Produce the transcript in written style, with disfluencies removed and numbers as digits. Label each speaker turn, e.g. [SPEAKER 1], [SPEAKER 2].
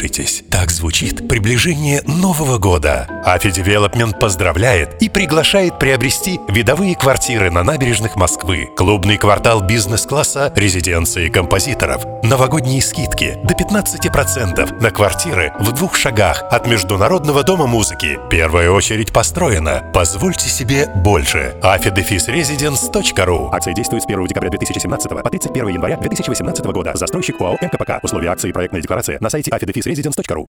[SPEAKER 1] Прислушайтесь, так звучит приближение Нового года. Афи Девелопмент поздравляет и приглашает приобрести видовые квартиры на набережных Москвы, клубный квартал бизнес-класса резиденции композиторов, новогодние скидки до 15% на квартиры в 2 шагах от Международного дома музыки. Первая очередь построена. Позвольте себе больше. afi-residence.ru.
[SPEAKER 2] Акция действует с 1 декабря 2017 по 31 января 2018 года. Застройщик ОАО МКПК. Условия акции и проектная декларация на сайте afi-residence.ru.